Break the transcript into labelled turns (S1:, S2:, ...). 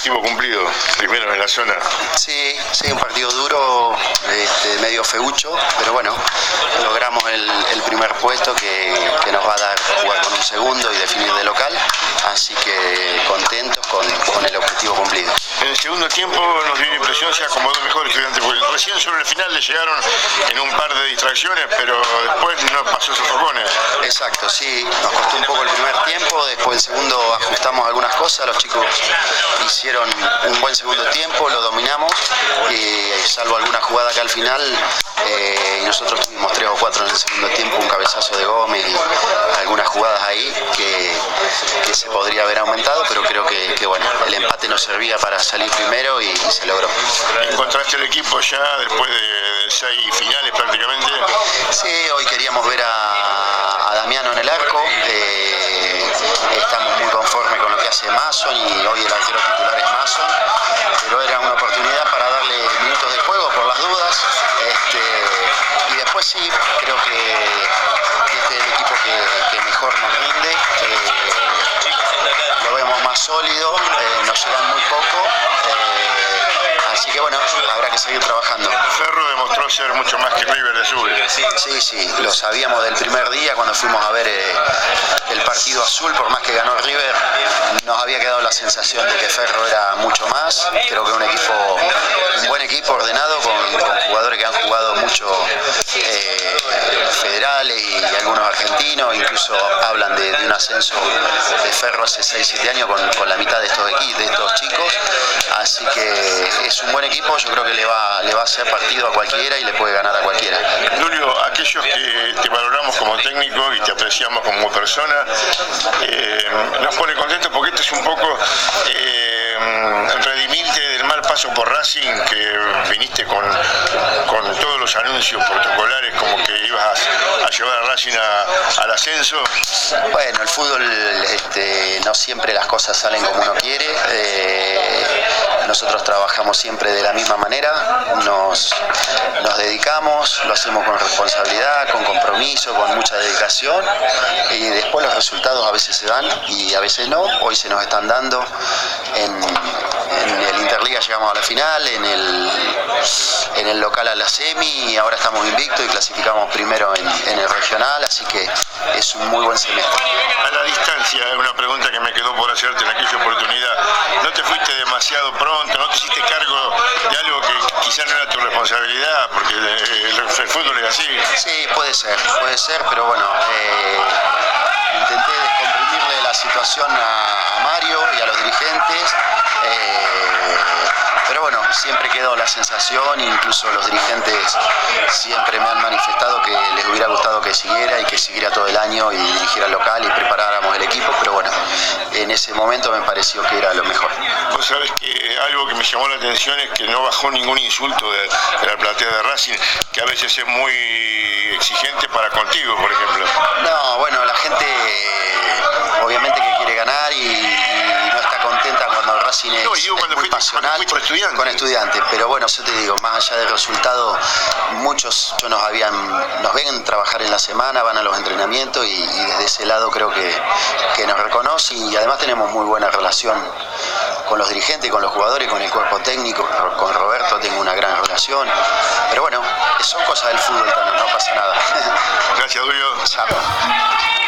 S1: objetivo cumplido, primero en la zona.
S2: Sí, un partido duro, medio feucho, pero bueno, logramos el primer puesto que nos va a dar jugar con un segundo y definir de local, así que contentos con el objetivo cumplido.
S1: En el segundo tiempo nos dio la impresión se acomodó mejor el Estudiantes, porque recién sobre el final le llegaron en un par de distracciones, pero después no pasó sofocones.
S2: Exacto, sí, nos costó un poco el primer tiempo, después el segundo ajustamos algunas cosas, los chicos hicieron un buen segundo tiempo, lo dominamos, y salvo alguna jugada que al final, y nosotros tuvimos 3 o 4 en el segundo tiempo, un cabezazo de Gómez y algunas jugadas ahí que se podría haber aumentado, pero creo que bueno, el empate nos servía para salir primero y se logró.
S1: ¿Encontraste el equipo ya después de 6 finales prácticamente?
S2: Sí, hoy queríamos ver a Damiano en el arco, estamos muy conformes con lo que hace Mason y hoy el arquero titular es Mason, pero era una oportunidad para darle minutos de juego por las dudas, y después sí, creo que este es el equipo que mejor nos rinde, lo vemos más sólido, nos llegan muy poco, así que bueno, habrá que seguir trabajando.
S1: Ferro demostró ser mucho más que River de Azul.
S2: Sí, lo sabíamos del primer día cuando fuimos a ver el partido azul, por más que ganó River, nos había quedado la sensación de que Ferro era mucho más. Creo que un buen equipo ordenado con jugadores que han jugado mucho federales y algunos argentinos, incluso hablan de un ascenso de Ferro hace 6-7 años con la mitad de estos chicos, así que es un buen equipo, yo creo que le va a hacer partido a cualquiera y le puede ganar a cualquiera.
S1: Julio, aquellos que te valoramos como técnico y te apreciamos como persona, nos pone contentos porque esto es un poco redimirte del mal paso por Racing, que viniste con todos los anuncios protocolares como que ibas a llevar a Racing al ascenso.
S2: Bueno, el fútbol no siempre las cosas salen como uno quiere. Nosotros trabajamos siempre de la misma manera, nos dedicamos, lo hacemos con responsabilidad, con compromiso, con mucha dedicación, y después los resultados a veces se dan y a veces no. Hoy se nos están dando, en el Interliga llegamos a la final, en el local a la semi, y ahora estamos invictos y clasificamos primero en el regional, así que es un muy buen semestre.
S1: A la distancia, una pregunta que me quedó por hacerte en aquella oportunidad, ¿no te fuiste demasiado pronto, no te hiciste cargo de algo que quizá no era tu responsabilidad, porque el fútbol es así?
S2: Sí, puede ser, pero bueno, intenté descomprimirle la situación a Mario y a los dirigentes, pero bueno, siempre quedó la sensación, incluso los dirigentes siempre me han manifestado que les hubiera gustado que siguiera y que siguiera todo el año y dirigiera el local y preparáramos el equipo, pero bueno, en ese momento me pareció que era lo mejor.
S1: Vos sabés que algo que me llamó la atención es que no bajó ningún insulto de la platea de Racing, que a veces es muy exigente para contigo, por ejemplo.
S2: No, bueno, la gente obviamente que quiere ganar y no está contenta cuando Racing es muy pasional con Estudiantes, pero bueno, yo te digo, más allá del resultado, muchos nos ven trabajar en la semana, van a los entrenamientos y desde ese lado creo que nos reconocen, y además tenemos muy buena relación con los dirigentes, con los jugadores, con el cuerpo técnico, con Roberto tengo una gran relación, pero bueno, son cosas del fútbol, no pasa nada.
S1: Gracias, Julio.
S2: Chao.